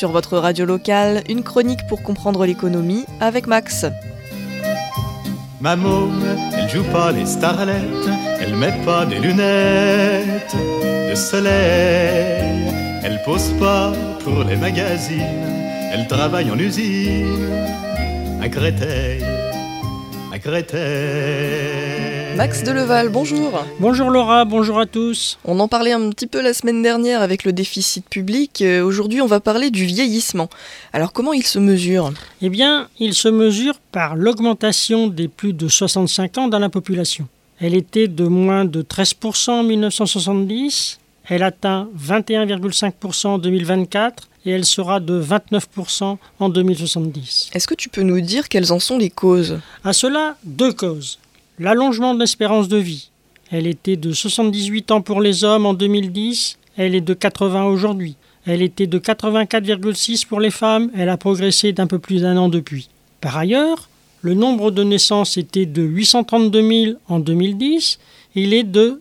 sur votre radio locale, une chronique pour comprendre l'économie avec Max. Ma môme, elle joue pas les starlettes, elle met pas des lunettes de soleil, elle pose pas pour les magazines, elle travaille en usine à Créteil, à Créteil. Max Deleval, bonjour. Bonjour Laura, bonjour à tous. On en parlait un petit peu la semaine dernière avec le déficit public. Aujourd'hui, on va parler du vieillissement. Alors, comment il se mesure ? Eh bien, il se mesure par l'augmentation des plus de 65 ans dans la population. Elle était de moins de 13% en 1970, elle atteint 21,5% en 2024 et elle sera de 29% en 2070. Est-ce que tu peux nous dire quelles en sont les causes ? À cela, deux causes. L'allongement de l'espérance de vie. Elle était de 78 ans pour les hommes en 2010, elle est de 80 aujourd'hui. Elle était de 84,6 pour les femmes, elle a progressé d'un peu plus d'1 an depuis. Par ailleurs, le nombre de naissances était de 832 000 en 2010, il est de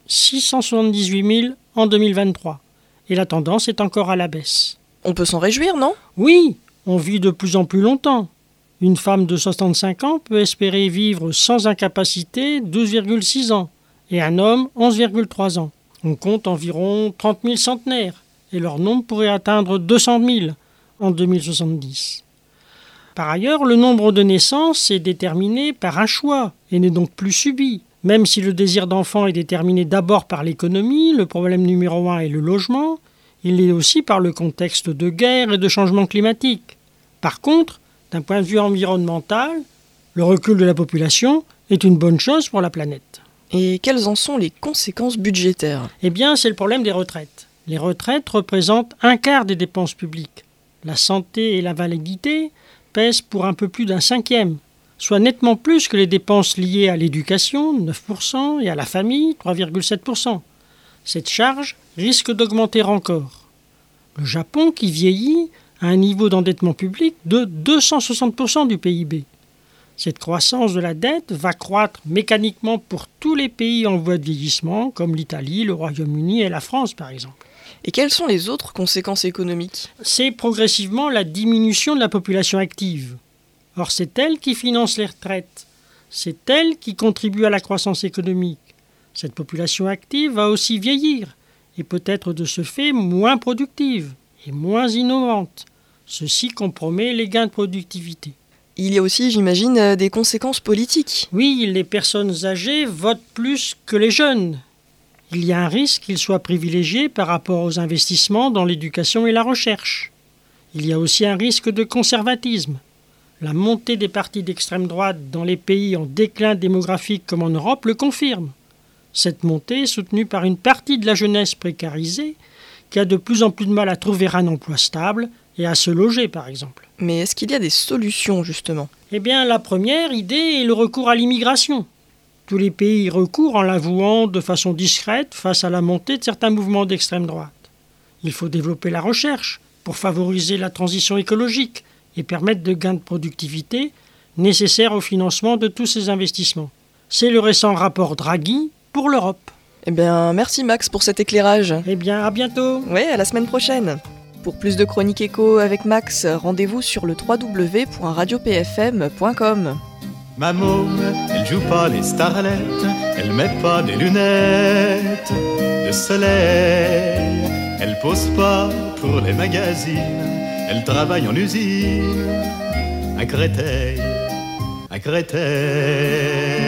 678 000 en 2023. Et la tendance est encore à la baisse. On peut s'en réjouir, non ? Oui, on vit de plus en plus longtemps. Une femme de 65 ans peut espérer vivre sans incapacité 12,6 ans et un homme 11,3 ans. On compte environ 30 000 centenaires et leur nombre pourrait atteindre 200 000 en 2070. Par ailleurs, le nombre de naissances est déterminé par un choix et n'est donc plus subi. Même si le désir d'enfant est déterminé d'abord par l'économie, le problème numéro 1 est le logement, il l'est aussi par le contexte de guerre et de changement climatique. Par contre, d'un point de vue environnemental, le recul de la population est une bonne chose pour la planète. Et quelles en sont les conséquences budgétaires ? Eh bien, c'est le problème des retraites. Les retraites représentent un quart des dépenses publiques. La santé et l'invalidité pèsent pour un peu plus d'un cinquième, soit nettement plus que les dépenses liées à l'éducation, 9%, et à la famille, 3,7%. Cette charge risque d'augmenter encore. Le Japon, qui vieillit, à un niveau d'endettement public de 260% du PIB. Cette croissance de la dette va croître mécaniquement pour tous les pays en voie de vieillissement, comme l'Italie, le Royaume-Uni et la France par exemple. Et quelles sont les autres conséquences économiques ? C'est progressivement la diminution de la population active. Or, c'est elle qui finance les retraites. C'est elle qui contribue à la croissance économique. Cette population active va aussi vieillir et peut être de ce fait moins productive et moins innovante. Ceci compromet les gains de productivité. Il y a aussi, j'imagine, des conséquences politiques. Oui, les personnes âgées votent plus que les jeunes. Il y a un risque qu'ils soient privilégiés par rapport aux investissements dans l'éducation et la recherche. Il y a aussi un risque de conservatisme. La montée des partis d'extrême droite dans les pays en déclin démographique comme en Europe le confirme. Cette montée est soutenue par une partie de la jeunesse précarisée qui a de plus en plus de mal à trouver un emploi stable et à se loger, par exemple. Mais est-ce qu'il y a des solutions, justement ? Eh bien, la première idée est le recours à l'immigration. Tous les pays y recourent en l'avouant de façon discrète face à la montée de certains mouvements d'extrême droite. Il faut développer la recherche pour favoriser la transition écologique et permettre de gains de productivité nécessaires au financement de tous ces investissements. C'est le récent rapport Draghi pour l'Europe. Eh bien, merci Max pour cet éclairage. Eh bien, à bientôt. Ouais, à la semaine prochaine. Pour plus de chroniques éco avec Max, rendez-vous sur le www.radiopfm.com. Ma môme, elle joue pas les starlettes, elle met pas des lunettes de soleil, elle pose pas pour les magazines, elle travaille en usine à Créteil, à Créteil.